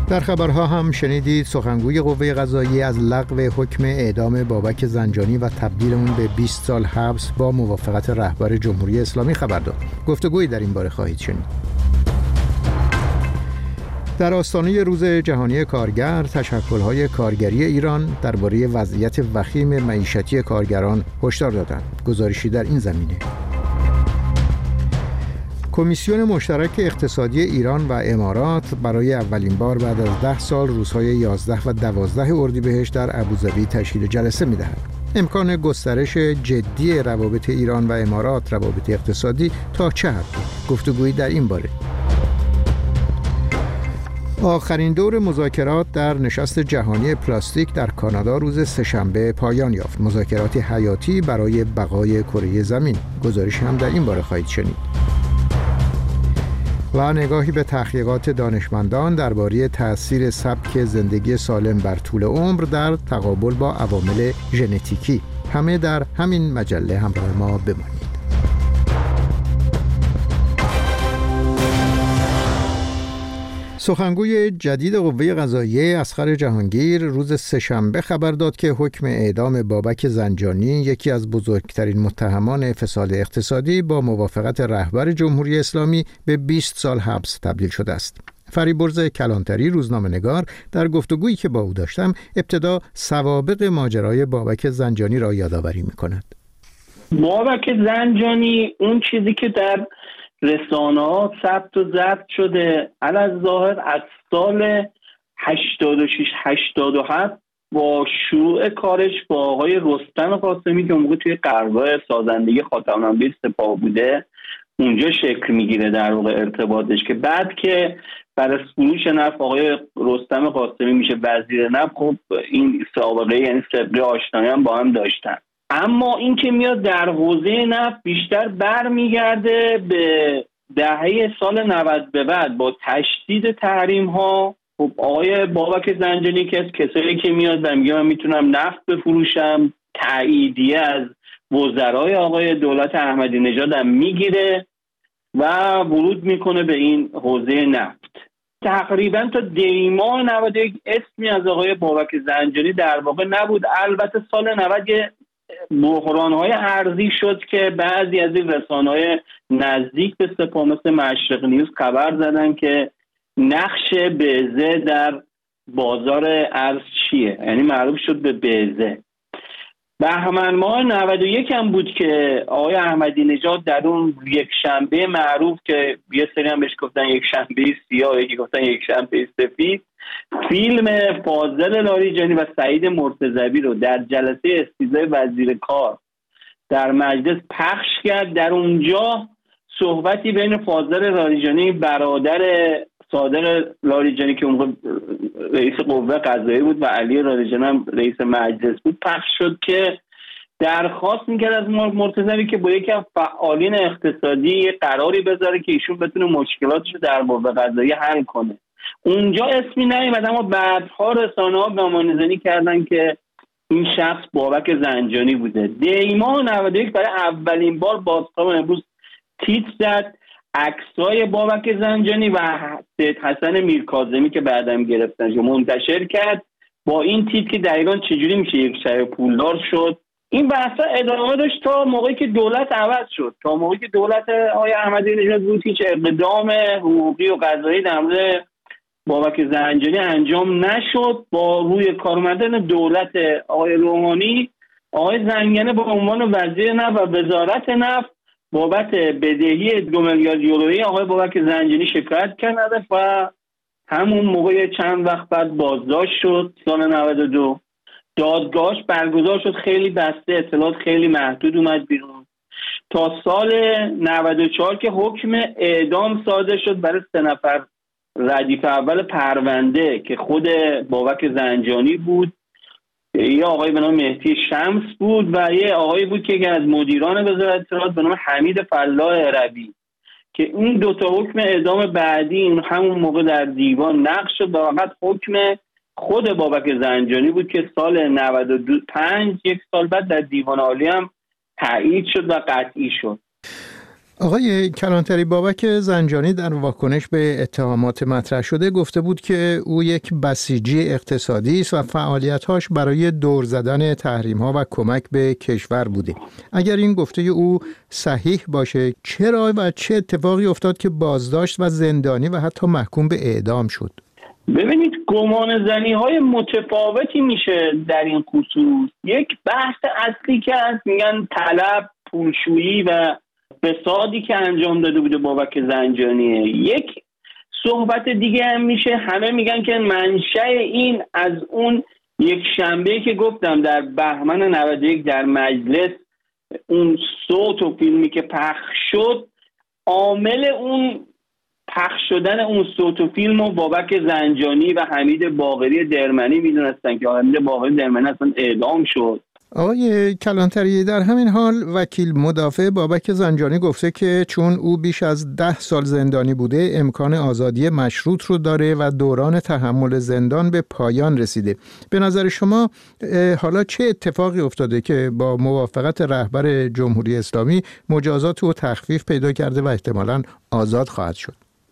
در خبرها هم شنیدید سخنگوی قوه قضاییه از لغو حکم اعدام بابک زنجانی و تبدیل اون به 20 سال حبس با موافقت رهبر جمهوری اسلامی خبر داد. گفتگویی در این باره خواهید شنید. در آستانه روز جهانی کارگر، تشکل‌های کارگری ایران درباره وضعیت وخیم معیشتی کارگران هشدار دادند. گزارشی در این زمینه. کمیسیون مشترک اقتصادی ایران و امارات برای اولین بار بعد از 10 سال روزهای 11 و 12 اردیبهشت در ابوظبی تشکیل جلسه می‌دهد. امکان گسترش جدی روابط ایران و امارات، روابط اقتصادی تا چه حد؟ گفتگویی در این باره. آخرین دور مذاکرات در نشست جهانی پلاستیک در کانادا روز سه‌شنبه پایان یافت. مذاکرات حیاتی برای بقای کره زمین. گزارش هم در این باره خواهید شنید. و نگاهی به تحقیقات دانشمندان درباره تأثیر سبک زندگی سالم بر طول عمر در تقابل با عوامل ژنتیکی. همه در همین مجله همراه ما بمانید. سخنگوی جدید قوه قضاییه اصغر جهانگیر روز سه‌شنبه خبر داد که حکم اعدام بابک زنجانی، یکی از بزرگترین متهمان فساد اقتصادی، با موافقت رهبر جمهوری اسلامی به 20 سال حبس تبدیل شده است. فریبرز کلانتری، روزنامه‌نگار، در گفتگویی که با او داشتم ابتدا سوابق ماجرای بابک زنجانی را یادآوری می‌کند. بابک زنجانی اون چیزی که در رسانه‌ها ثبت و ضبط شده الظاهر از سال 86-87 با شروع کارش با آقای رستم قاسمی که اون موقع توی قرارگاه سازندگی خاتم‌الانبیاء سپاه بوده اونجا شکل میگیره در واقع ارتباطش، که بعد که برای فروش نفت آقای رستم قاسمی میشه وزیر نفت. خب این سابقه یعنی سابقه آشنایی هم با هم داشتن. اما این که میاد در حوزه نفت بیشتر برمیگرده به دهه سال 90 به بعد با تشدید تحریم ها. خب آقای بابک زنجانی که از کسایی که میاد و میگه من میتونم نفت بفروشم، تاییدیه از وزرای آقای دولت احمدی نژاد هم میگیره و ورود میکنه به این حوزه نفت. تقریبا تا دیماه 91 اسمی از آقای بابک زنجانی در واقع نبود. البته سال 90 بحران‌های ارزی شد که بعضی از این رسانه‌های نزدیک به سپاه مثل مشرق نیوز خبر زدن که نقش بزه در بازار ارز چیه، یعنی معروف شد به بزه. بهمن ماه 91 هم بود که آقای احمدی نژاد در اون یک شنبه معروف که یه سری هم بهش گفتن یک شنبه سیاه، یکی گفتن یک شنبه سفید، فیلم فاضل لاریجانی و سعید مرتضوی رو در جلسه استیضاح وزیر کار در مجلس پخش کرد. در اونجا صحبتی بین فاضل لاریجانی برادر صادق لاریجانی که اون رئیس قوه قضاییه بود و علی لاریجانی هم رئیس مجلس بود پخش شد که درخواست میکرد از مرتضوی که با یکی از فعالین اقتصادی قراری بذاره که ایشون بتونه مشکلاتش رو در قوه قضاییه حل کنه. اونجا اسمی نیومد، اما بعدها رسانه‌ها گمانه‌زنی کردن که این شخص بابک زنجانی بوده. دیماه 91 برای اولین بار بازتاب امروز تیتر زد عکسای بابک زنجانی و سید حسن میرکاظمی که بعدم گرفتنش منتشر کرد با این تیتر که دقیقاً چجوری میشه یک شهر پولدار شد. این بحثا ادامه داشت تا موقعی که دولت عوض شد. تا موقعی که دولت آقای احمدی نژاد بود هیچ اقدام حقوقی و قضایی در مورد بابک زنجانی انجام نشد. با روی کار اومدن دولت آقای روحانی، آقای زنگنه به عنوان وزیر نفت و وزارت نفت بابت بدهی 2 میلیارد یورویی آقای بابک زنجانی شکایت کرد و همون موقع چند وقت بعد بازداشت شد. سال 92 دادگاهش برگزار شد، خیلی بسته، اطلاعات خیلی محدود اومد بیرون، تا سال 94 که حکم اعدام صادر شد برای 3 نفر ردیف اول پرونده که خود بابک زنجانی بود، یه آقای به نام مهدی شمس بود و یه آقایی بود که از مدیران وزارت اطلاعات به نام حمید فلاح عربی، که این 2 تا حکم اعدام بعدی این همون موقع در دیوان نقض شد و فقط حکم خود بابک زنجانی بود که سال 95 یک سال بعد در دیوان عالی هم تایید شد و قطعی شد. آقای کلانتری، بابک زنجانی در واکنش به اتهامات مطرح شده گفته بود که او یک بسیجی اقتصادی است و فعالیت‌هاش برای دور زدن تحریم‌ها و کمک به کشور بوده. اگر این گفته او صحیح باشه، چرا و چه اتفاقی افتاد که بازداشت و زندانی و حتی محکوم به اعدام شد؟ ببینید، گمان زنی های متفاوتی میشه در این خصوص. یک بحث اصلی که هست، میگن طلب، پولشویی و فسادی که انجام داده بوده بابک زنجانیه. یک صحبت دیگه هم میشه، همه میگن که منشأ این از اون یک شنبه که گفتم در بهمن 91 در مجلس اون صوت و فیلمی که پخش شد، عامل اون پخش شدن اون صوت و فیلم و بابک زنجانی و حمید باقری درمنی میدونستن که حمید باقری درمنی اصلا اعدام شد. آقای کلانتری، در همین حال وکیل مدافع بابک زنجانی گفته که چون او بیش از 10 سال زندانی بوده، امکان آزادی مشروط رو داره و دوران تحمل زندان به پایان رسیده. به نظر شما حالا چه اتفاقی افتاده که با موافقت رهبر جمهوری اسلامی مجازات او تخفیف پیدا کرده و احتمالاً آزاد خواهد شد؟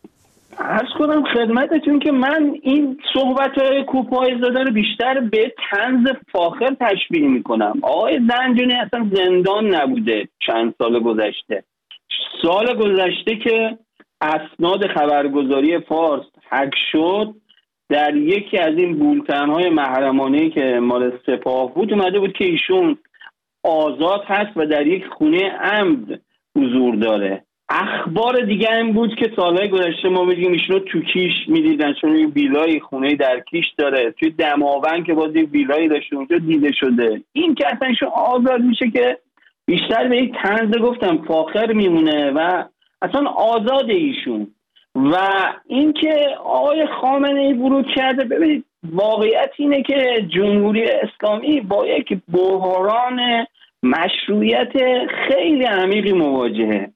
عرض کنم خدمتتون که من این صحبت‌های کوپای زاده رو بیشتر به طنز فاخر تشبیه می‌کنم. آقای زنجانی اصلا زندان نبوده چند سال گذشته. سال گذشته که اسناد خبرگزاری فارس هک شد، در یکی از این بولتن‌های محرمانه‌ای که مال سپاه بود اومده بود که ایشون آزاد هست و در یک خونه عمد حضور داره. اخبار دیگه هم بود که سالهای گذشته ما بگیم ایشون رو تو کیش میدیدن، چون این ویلای خونه در کیش داره، توی دماوند که باز یک ویلایی داشته اونجا دیده شده. این که اصلا ایشون آزاد میشه که بیشتر به یک طنز گفتم فاخر میمونه و اصلا آزاد ایشون. و این که آقای خامنه‌ای ورود کرده، ببینید واقعیت اینه که جمهوری اسلامی با یک بحران مشروعیت خیلی عمیقی مواجهه،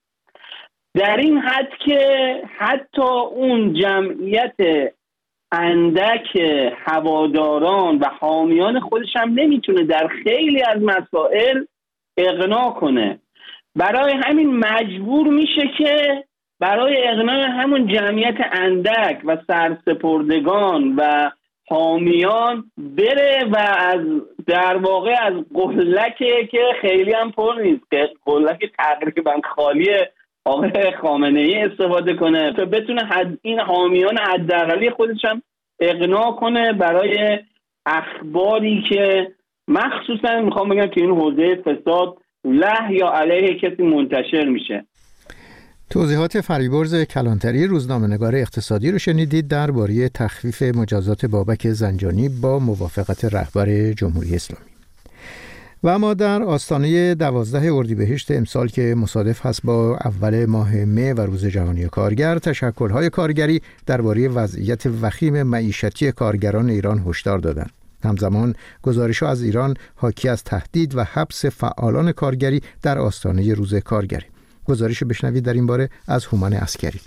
در این حد که حتی اون جمعیت اندک هواداران و حامیان خودش هم نمیتونه در خیلی از مسائل اقناع کنه. برای همین مجبور میشه که برای اقناع همون جمعیت اندک و سرسپردگان و حامیان بره و از در واقع از قلکی که خیلی هم پر نیست، قلک تقریبا خالیه، آقای خامنه‌ای استفاده کنه تا بتونه این حامیان حداقلی خودش هم اقناع کنه برای اخباری که مخصوصا میخوام بگم که این حوزه فساد له یا علیه کسی منتشر میشه. توضیحات فریبرز کلانتری، روزنامه‌نگار اقتصادی رو شنیدید درباره تخفیف مجازات بابک زنجانی با موافقت رهبر جمهوری اسلامی. و اما در آستانه 12 اردیبهشت امسال که مصادف هست با اول ماه مه و روز جهانی کارگر، تشکل‌های کارگری درباره وضعیت وخیم معیشتی کارگران ایران هشدار دادند. همزمان گزارش‌ها از ایران حاکی از تهدید و حبس فعالان کارگری در آستانه روز کارگری. گزارش بشنوید در این باره از هومن عسکری.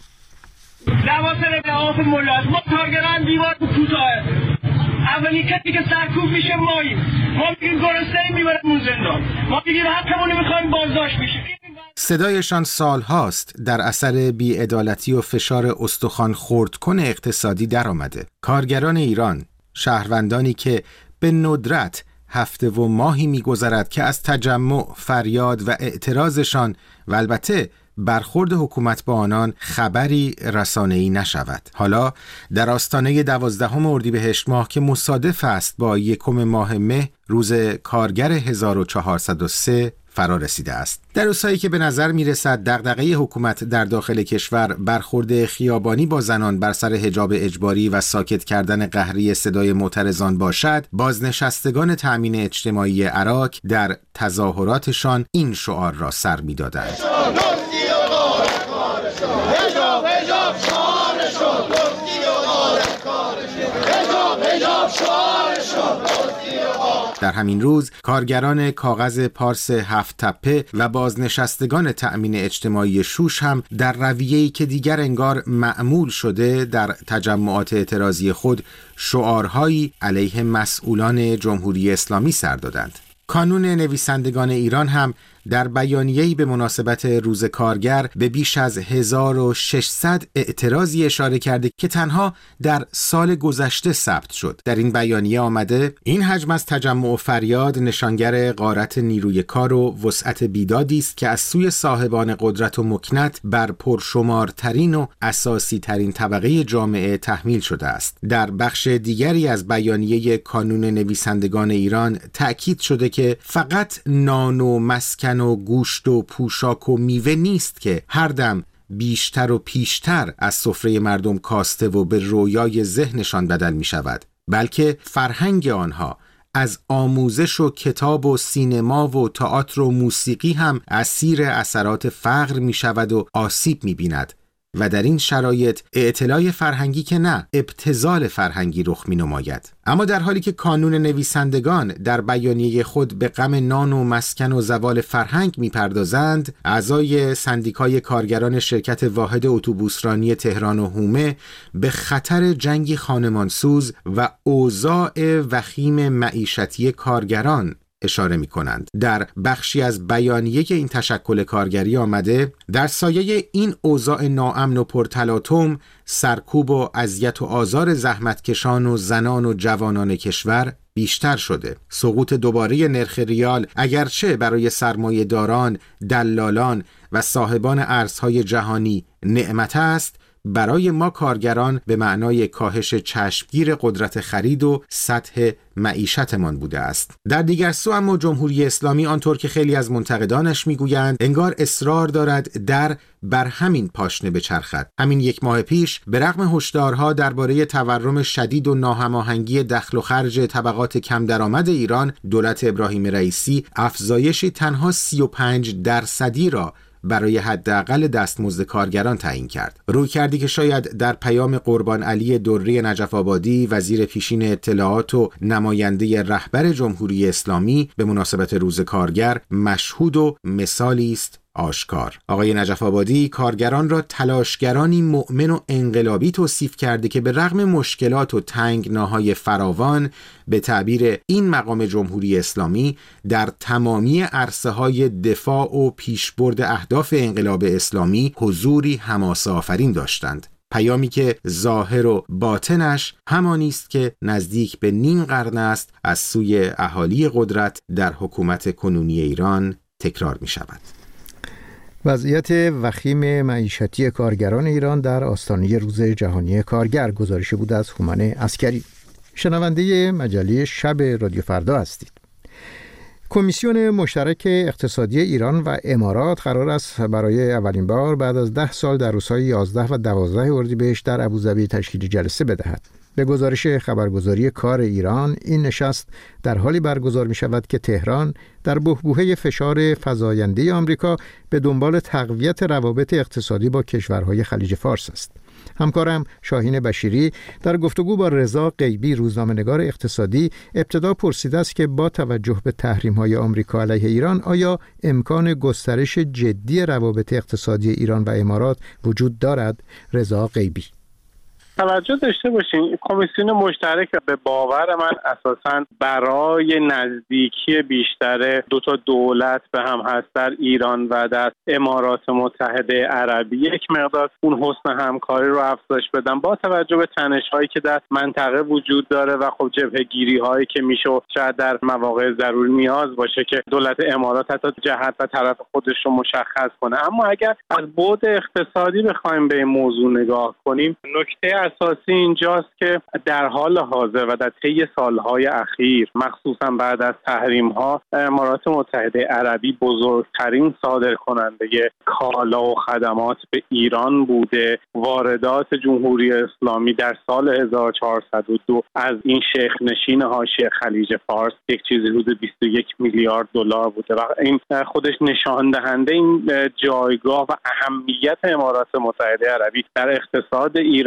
لواسل لحاف ملت، ما کارگران دیوار کوتاه. اولی کسی که سرکوب میشه ماییم. ما میگیم گرسنه‌ایم میبرمون زندان. ما میگیم حقمون میخوایم بازداشت بشیم. صدایشان سالهاست در اثر بی‌عدالتی و فشار استخوان خردکن اقتصادی در آمده. کارگران ایران، شهروندانی که به ندرت هفته و ماهی می‌گذرد که از تجمع، فریاد و اعتراضشان و البته برخورد حکومت با آنان خبری رسانه‌ای نشود. حالا در آستانه 12 اردیبهشت ماه که مصادف است با 1 ماه مه روز کارگر 1403 فرا رسیده است. در روزهایی که به نظر میرسد دغدغه حکومت در داخل کشور برخورد خیابانی با زنان بر سر حجاب اجباری و ساکت کردن قهری صدای معترضان باشد، بازنشستگان تأمین اجتماعی عراق در تظاهراتشان این شعار را سر می‌دادند: در همین روز کارگران کاغذ پارس 7 تپه و بازنشستگان تأمین اجتماعی شوش هم در رویه‌ای که دیگر انگار معمول شده در تجمعات اعتراضی خود شعارهایی علیه مسئولان جمهوری اسلامی سر دادند. کانون نویسندگان ایران هم در بیانیه‌ای به مناسبت روز کارگر به بیش از 1600 اعتراضی اشاره کرده که تنها در سال گذشته ثبت شد. در این بیانیه آمده این حجم از تجمع و فریاد نشانگر غارت نیروی کار و وسعت بیدادی است که از سوی صاحبان قدرت و مکنت بر پرشمارترین و اساسی ترین طبقه جامعه تحمیل شده است. در بخش دیگری از بیانیه کانون نویسندگان ایران تأکید شده که فقط نان و مسکن و گوشت و پوشاک و میوه نیست که هر دم بیشتر و پیشتر از سفره مردم کاسته و به رویای ذهنشان بدل می شود، بلکه فرهنگ آنها از آموزش و کتاب و سینما و تئاتر و موسیقی هم اسیر اثرات فقر می شود و آسیب می بیند و در این شرایط اعتلای فرهنگی که نه، ابتذال فرهنگی رخ می نماید. اما در حالی که کانون نویسندگان در بیانیه خود به غم نان و مسکن و زوال فرهنگ می پردازند، اعضای سندیکای کارگران شرکت واحد اتوبوسرانی تهران و حومه به خطر جنگی خانمانسوز و اوضاع وخیم معیشتی کارگران اشاره می کنند. در بخشی از بیانیه این تشکل کارگری آمده در سایه این اوضاع ناامن و پرتلاطم، سرکوب و اذیت و آزار زحمتکشان و زنان و جوانان کشور بیشتر شده. سقوط دوباره نرخ ریال اگرچه برای سرمایه‌داران، دلالان و صاحبان ارزهای جهانی نعمت است، برای ما کارگران به معنای کاهش چشمگیر قدرت خرید و سطح معیشتمان بوده است. در دیگر سو اما جمهوری اسلامی آنطور که خیلی از منتقدانش میگویند انگار اصرار دارد بر همین پاشنه بچرخد. همین یک ماه پیش به رغم هشدارها درباره تورم شدید و ناهماهنگی دخل و خرج طبقات کم درآمد ایران، دولت ابراهیم رئیسی افزایشی تنها 35% را برای حداقل دستمزد کارگران تعیین کرد. رویکردی که شاید در پیام قربان علی دری نجف آبادی، وزیر پیشین اطلاعات و نماینده رهبر جمهوری اسلامی به مناسبت روز کارگر مشهود و مثالی است آشکار. آقای نجف آبادی کارگران را تلاشگرانی مؤمن و انقلابی توصیف کرده که به رغم مشکلات و تنگناهای فراوان، به تعبیر این مقام جمهوری اسلامی، در تمامی عرصه‌های دفاع و پیشبرد اهداف انقلاب اسلامی حضوری حماسه‌آفرین داشتند. پیامی که ظاهر و باطنش همانی است که نزدیک به نیم قرن است از سوی اهالی قدرت در حکومت کنونی ایران تکرار می شود. وضعیت وخیم معیشتی کارگران ایران در آستانه روز جهانی کارگر، گزارشی بود از هومن عسکری. شنونده مجله شب رادیو فردا هستید. کمیسیون مشترک اقتصادی ایران و امارات قرار است برای اولین بار بعد از 10 سال در روزهای 11 و 12 اردیبهشت در ابوظبی تشکیل جلسه بدهد. به گزارش خبرگزاری کار ایران، این نشست در حالی برگزار می شود که تهران در بحبوحه فشار فزاینده آمریکا به دنبال تقویت روابط اقتصادی با کشورهای خلیج فارس است. همکارم شاهین بشیری در گفتگو با رضا غیبی، روزنامه‌نگار اقتصادی، ابتدا پرسیده است که با توجه به تحریم‌های آمریکا علیه ایران آیا امکان گسترش جدی روابط اقتصادی ایران و امارات وجود دارد؟ رضا غیبی: توجه داشته باشین کمیسیون مشترک به باور من اساساً برای نزدیکی بیشتر دو تا دولت به هم هست، در ایران و در امارات متحده عربی، یک مقدار اون حسن همکاری رو افزایش بدن با توجه به تنش‌هایی که در منطقه وجود داره و خب جبهه‌گیری‌هایی که میشه شاید در مواقع ضروری نیاز باشه که دولت امارات حتی جهت و طرف خودش رو مشخص کنه. اما اگر از بعد اقتصادی بخوایم به این موضوع نگاه کنیم، نکته اساسی اینجاست که در حال حاضر و در طی سالهای اخیر، مخصوصا بعد از تحریم‌ها، امارات متحده عربی بزرگترین صادرکننده کالا و خدمات به ایران بوده. واردات جمهوری اسلامی در سال 1402 از این شیخ نشین حاشیه خلیج فارس یک چیزی حدود 21 میلیارد دلار بوده و این خودش نشان دهنده این جایگاه و اهمیت امارات متحده عربی در اقتصاد ایران هست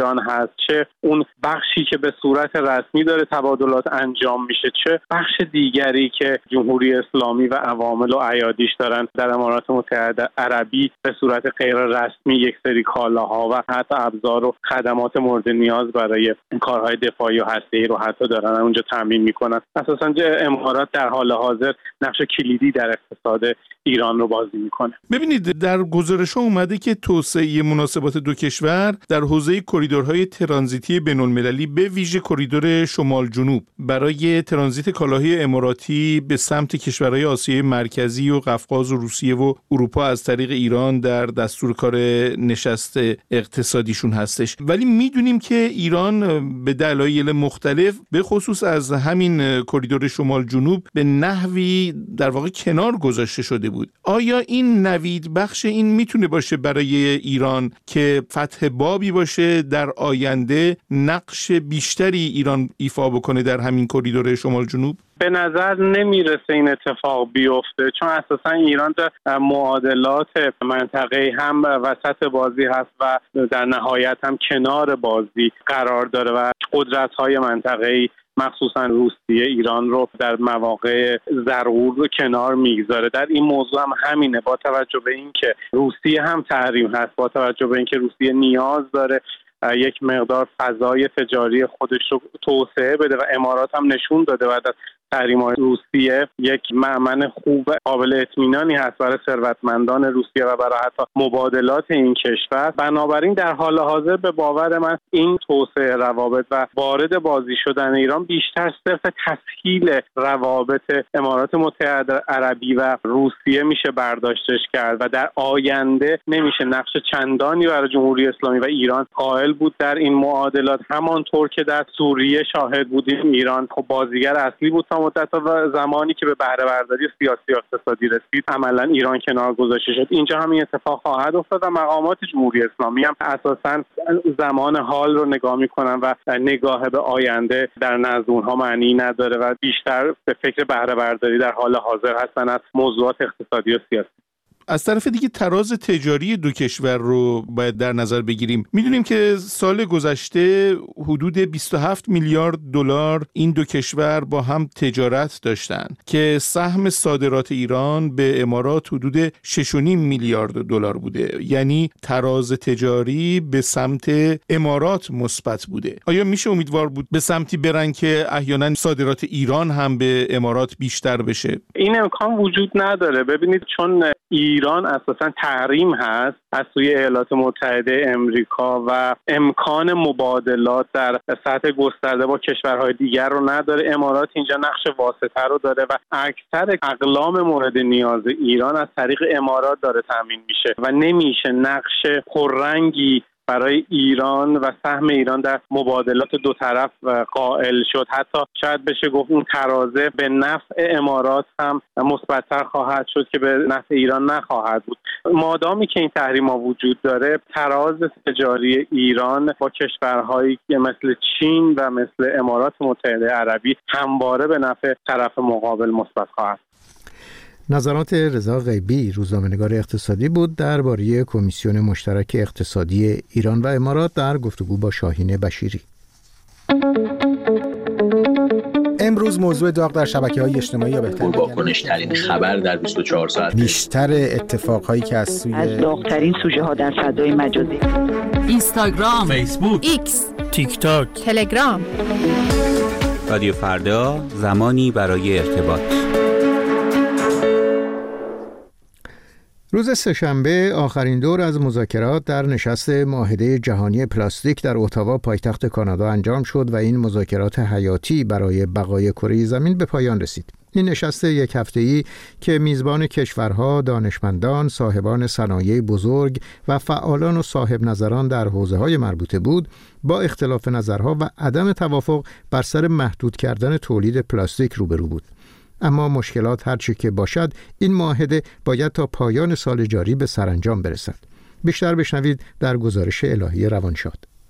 هست، چه اون بخشی که به صورت رسمی داره تبادلات انجام میشه، چه بخش دیگری که جمهوری اسلامی و عوامل و ایادیش دارن در امارات متحده عربی به صورت غیر رسمی یک سری کالاها و حتی ابزار و خدمات مورد نیاز برای کارهای دفاعی و هسته‌ای رو حتی دارن اونجا تامین میکنن. اساساً امارات در حال حاضر نقش کلیدی در اقتصاد ایران رو بازی میکنه. ببینید در گزارش‌ها اومده که توسعه مناسبات دو کشور در حوزه کریدورهای ترانزیتی بین‌المللی به ویژه کریدور شمال جنوب برای ترانزیت کالاهای اماراتی به سمت کشورهای آسیای مرکزی و قفقاز و روسیه و اروپا از طریق ایران در دستور کار نشست اقتصادیشون هستش. ولی میدونیم که ایران به دلایل مختلف به خصوص از همین کریدور شمال جنوب به نحوی در واقع کنار گذاشته شده بود. آیا این نوید بخش این میتونه باشه برای ایران که فتح بابی باشه در آینده نقش بیشتری ایران ایفا بکنه در همین کریدور شمال جنوب؟ به نظر نمیرسه این اتفاق بیفته، چون اساسا ایران در معادلات منطقه هم وسط بازی هست و در نهایت هم کنار بازی قرار داره و قدرت‌های منطقه‌ای مخصوصا روسیه ایران رو در مواقع ضرور کنار میگذاره. در این موضوع هم همینه، با توجه به اینکه روسیه هم تحریم هست، با توجه به اینکه روسیه نیاز داره یک مقدار فضای تجاری خودش رو توسعه بده و امارات هم نشون داده بعد از تحریم‌های روسیه یک مأمن خوب قابل اطمینانی هست برای ثروتمندان روسیه و برای حتی مبادلات این کشور. بنابراین در حال حاضر به باور من این توسعه روابط و وارد بازی شدن ایران بیشتر صرف تسهیل روابط امارات متحده عربی و روسیه میشه برداشتش کرد و در آینده نمیشه نقش چندانی برای جمهوری اسلامی و ایران قائل بود در این معادلات. همانطور که در سوریه شاهد بودیم، ایران خب بازیگر اصلی بود تا مدت و زمانی که به بهره برداری سیاسی و اقتصادی رسید عملا ایران کنار گذاشته شد. اینجا هم این اتفاق خواهد افتاد و مقامات جمهوری اسلامی هم اساساً زمان حال رو نگاه میکنن و نگاه به آینده در نزد اونها معنی نداره و بیشتر به فکر بهره برداری در حال حاضر هستن از موضوعات اقتصادی و سیاسی. از طرف دیگه تراز تجاری دو کشور رو باید در نظر بگیریم. میدونیم که سال گذشته حدود 27 میلیارد دلار این دو کشور با هم تجارت داشتن که سهم صادرات ایران به امارات حدود 6.5 میلیارد دلار بوده، یعنی تراز تجاری به سمت امارات مثبت بوده. آیا میشه امیدوار بود به سمتی برن که احیانا صادرات ایران هم به امارات بیشتر بشه؟ این امکان وجود نداره. ببینید چون ایران اساساً تحریم هست از سوی ایالات متحده امریکا و امکان مبادلات در سطح گسترده با کشورهای دیگر رو نداره، امارات اینجا نقش واسطه رو داره و اکثر اقلام مورد نیاز ایران از طریق امارات داره تامین میشه و نمیشه نقش پررنگی برای ایران و سهم ایران در مبادلات دو طرف قائل شد. حتی شاید بشه گفت اون ترازه به نفع امارات هم مثبت‌تر خواهد شد که به نفع ایران نخواهد بود. مادامی که این تحریم‌ها وجود داره، تراز تجاری ایران با کشورهایی مثل چین و مثل امارات متحده عربی همواره به نفع طرف مقابل مثبت خواهد. نظرات رضا غیبی، روزنامه‌نگار اقتصادی بود درباره کمیسیون مشترک اقتصادی ایران و امارات در گفتگو با شاهین بشیری. امروز موضوع داغ در شبکه‌های اجتماعی یا بهتر واکنش‌ترین خبر در 24 ساعت، بیشتر اتفاقهایی که از داغ‌ترین سوژه‌ها در فضای مجازی، اینستاگرام، فیسبوک، ایکس، تیک تاک، تلگرام. رادیو فردا، زمانی برای ارتباط. روز سه‌شنبه آخرین دور از مذاکرات در نشست معاهده جهانی پلاستیک در اتاوا پایتخت کانادا انجام شد و این مذاکرات حیاتی برای بقای کره زمین به پایان رسید. این نشست یک هفته‌ای که میزبان کشورها، دانشمندان، صاحبان صنایع بزرگ و فعالان و صاحب نظران در حوزه‌های مربوطه بود، با اختلاف نظرها و عدم توافق بر سر محدود کردن تولید پلاستیک روبرو بود. اما مشکلات هرچی که باشد، این معاهده باید تا پایان سال جاری به سرانجام برسد. بیشتر بشنوید در گزارش الهی روانشاد.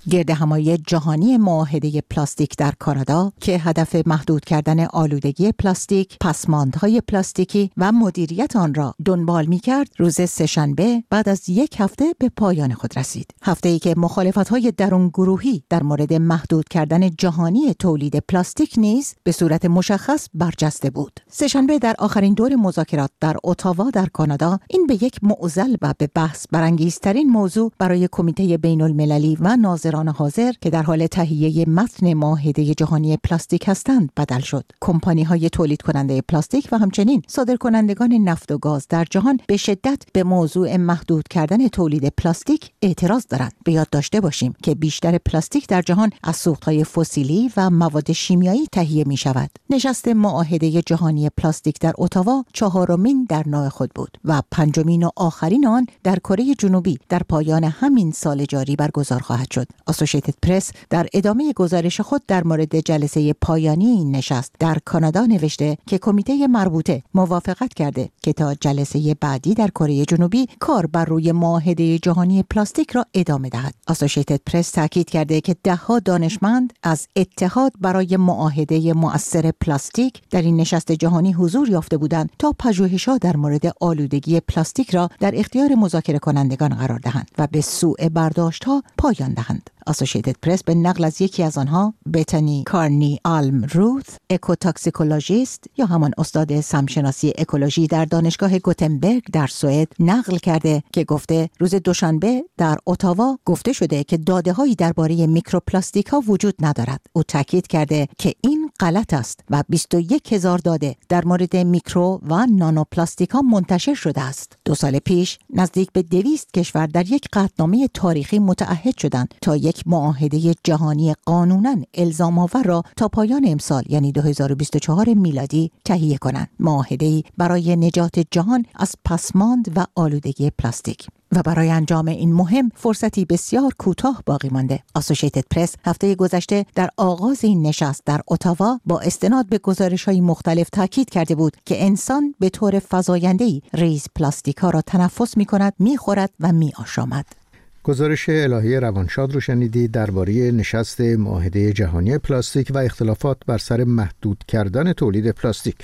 گردهمایی جهانی معاهده پلاستیک در کانادا که هدف محدود کردن آلودگی پلاستیک، پسماندهای پلاستیکی و مدیریت آن را دنبال می‌کرد، روز سه‌شنبه بعد از یک هفته به پایان خود رسید. هفته‌ای که مخالفت‌های درون گروهی در مورد محدود کردن جهانی تولید پلاستیک نیز به صورت مشخص برجسته بود. سه‌شنبه در آخرین دور مذاکرات در اتاوا در کانادا، این به یک معضل و به بحث برانگیزترین موضوع برای کمیته بین‌المللی و ناظران حاضر که در حال تهیه متن معاهده جهانی پلاستیک هستند بدل شد. کمپانی‌های تولید کننده پلاستیک و همچنین صادرکنندگان نفت و گاز در جهان به شدت به موضوع محدود کردن تولید پلاستیک اعتراض دارند. به یاد داشته باشیم که بیشتر پلاستیک در جهان از سوخت‌های فسیلی و مواد شیمیایی تهیه می‌شود. نشست معاهده جهانی پلاستیک در اتاوا 4مین در نوع خود بود و 5مین و آخرین آن در کره جنوبی در پایان همین سال جاری برگزار خواهد شد. اسوسییتد پرس در ادامه گزارش خود در مورد جلسه پایانی این نشست در کانادا نوشته که کمیته مربوطه موافقت کرده که تا جلسه بعدی در کره جنوبی کار بر روی معاهده جهانی پلاستیک را ادامه دهد. اسوسییتد پرس تاکید کرده که ده‌ها دانشمند از اتحاد برای معاهده مؤثر پلاستیک در این نشست جهانی حضور یافته بودند تا پژوهش‌ها در مورد آلودگی پلاستیک را در اختیار مذاکره کنندگان قرار دهند و به سوء برداشت‌ها پایان دهند. اسوسییتد پرس به نقل از یکی از آنها، بتانی کارنی آلم روث، اکوتاکسیکولوژیست یا همان استاد سمشناسی اکولوژی در دانشگاه گوتنبرگ در سوئد، نقل کرده که گفته روز دوشنبه در اتاوا گفته شده که داده‌هایی درباره میکروپلاستیک‌ها وجود ندارد. او تاکید کرده که این غلط است و 21,000 داده در مورد میکرو و نانوپلاستیک‌ها منتشر شده است. 2 سال پیش نزدیک به 200 کشور در یک قطعنامه تاریخی متعهد شدند تا یک معاهده جهانی قانوناً الزام آور را تا پایان امسال یعنی 2024 میلادی تهیه کنند. معاهده‌ای برای نجات جهان از پسماند و آلودگی پلاستیک. و برای انجام این مهم فرصتی بسیار کوتاه باقی مانده. اسوسییتد پرس هفته گذشته در آغاز این نشست در اتاوا با استناد به گزارش‌های مختلف تاکید کرده بود که انسان به طور فزاینده‌ای ریز پلاستیک‌ها را تنفس می‌کند، می‌خورد و می‌آشامد. گزارش الهی روانشاد رو شنیدید درباره نشست معاهده جهانی پلاستیک و اختلافات بر سر محدود کردن تولید پلاستیک.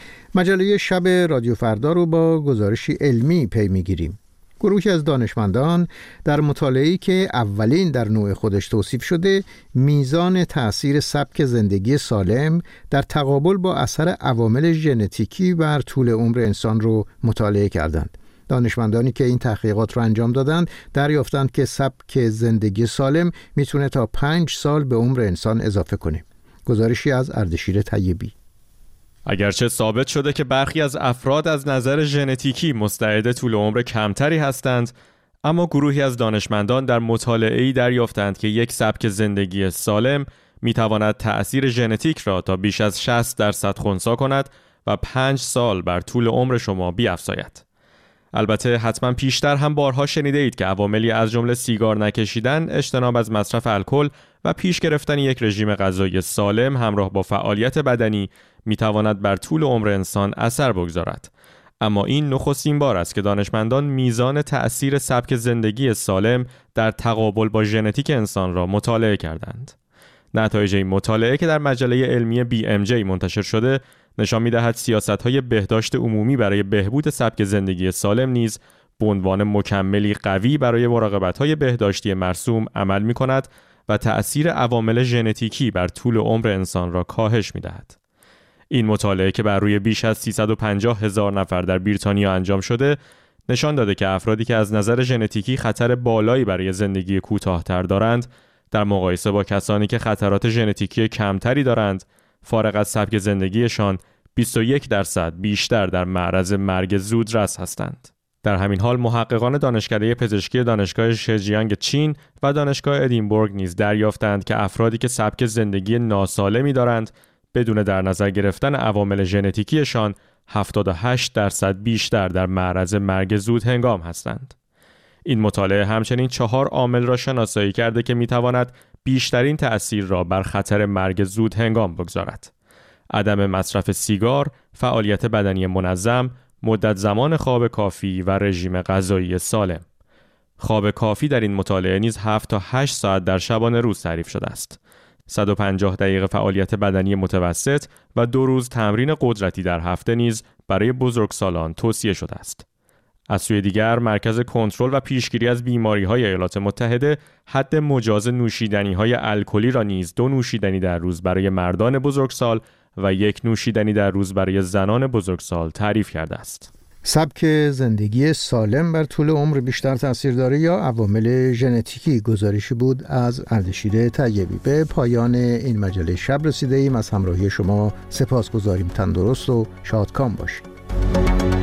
مجله شب رادیو فردا رو با گزارشی علمی پی می‌گیریم. گروهی از دانشمندان در مطالعه‌ای که اولین در نوع خودش توصیف شده، میزان تأثیر سبک زندگی سالم در تقابل با اثر عوامل ژنتیکی بر طول عمر انسان رو مطالعه کردند. دانشمندانی که این تحقیقات رو انجام دادند دریافتند که سبک زندگی سالم میتونه تا 5 سال به عمر انسان اضافه کنه. گزارشی از اردشیر طیبی. اگرچه ثابت شده که برخی از افراد از نظر ژنتیکی مستعد طول عمر کمتری هستند، اما گروهی از دانشمندان در مطالعه‌ای دریافتند که یک سبک زندگی سالم میتواند تأثیر ژنتیک را تا بیش از 60% خنثی کند و 5 سال بر طول عمر شما بیفزاید. البته حتما پیشتر هم بارها شنیده اید که عواملی از جمله سیگار نکشیدن، اجتناب از مصرف الکل و پیش گرفتن یک رژیم غذایی سالم همراه با فعالیت بدنی میتواند بر طول عمر انسان اثر بگذارد. اما این نخستین بار است که دانشمندان میزان تأثیر سبک زندگی سالم در تقابل با ژنتیک انسان را مطالعه کردند. نتایج این مطالعه که در مجله علمی BMJ منتشر شده نشان می‌دهد سیاست‌های بهداشت عمومی برای بهبود سبک زندگی سالم نیز به عنوان مکملی قوی برای مراقبت‌های بهداشتی مرسوم عمل می‌کند و تأثیر عوامل ژنتیکی بر طول عمر انسان را کاهش می‌دهد. این مطالعه که بر روی بیش از 350,000 نفر در بریتانیا انجام شده، نشان داده که افرادی که از نظر ژنتیکی خطر بالایی برای زندگی کوتاه‌تر دارند، در مقایسه با کسانی که خطرات ژنتیکی کمتری دارند، فارغ از سبک زندگیشان 21% بیشتر در معرض مرگ زودرس هستند. در همین حال محققان دانشکده پزشکی دانشگاه شجیانگ چین و دانشگاه ادینبورگ نیز دریافتند که افرادی که سبک زندگی ناسالمی دارند بدون در نظر گرفتن عوامل ژنتیکیشان 78% بیشتر در معرض مرگ زود هنگام هستند. این مطالعه همچنین 4 عامل را شناسایی کرده که میتواند بیشترین تأثیر را بر خطر مرگ زود هنگام بگذارد. عدم مصرف سیگار، فعالیت بدنی منظم، مدت زمان خواب کافی و رژیم غذایی سالم. خواب کافی در این مطالعه نیز 7 تا 8 ساعت در شبانه روز تعریف شده است. 150 دقیقه فعالیت بدنی متوسط و 2 روز تمرین قدرتی در هفته نیز برای بزرگسالان توصیه شده است. از سوی دیگر مرکز کنترل و پیشگیری از بیماری‌های ایالات متحده حد مجاز نوشیدنی‌های الکلی را نیز 2 نوشیدنی در روز برای مردان بزرگسال و 1 نوشیدنی در روز برای زنان بزرگسال تعریف کرده است. سبک زندگی سالم بر طول عمر بیشتر تأثیر داره یا عوامل ژنتیکی؟ گزارشی بود از اردشیر طیبی. به پایان این مجله شب رسیده ایم. از همراهی شما سپاسگزاریم. تندرست و شادکام باشید.